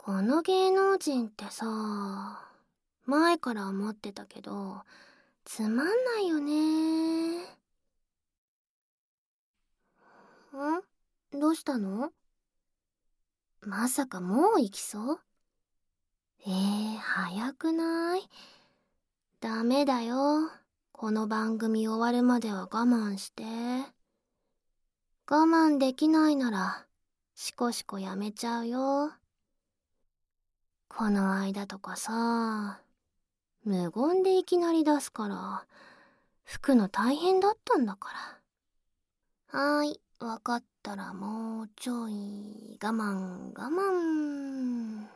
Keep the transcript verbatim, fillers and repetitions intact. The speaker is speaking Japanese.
この芸能人ってさ、前から思ってたけど、つまんないよね。ん？どうしたの？まさかもう行きそう？えー、早くない？ダメだよ。この番組終わるまでは我慢して。我慢できないなら、しこしこやめちゃうよ。この間とかさ、無言でいきなり出すから、吹くの大変だったんだから。はーい、わかったらもうちょい、我慢、我慢。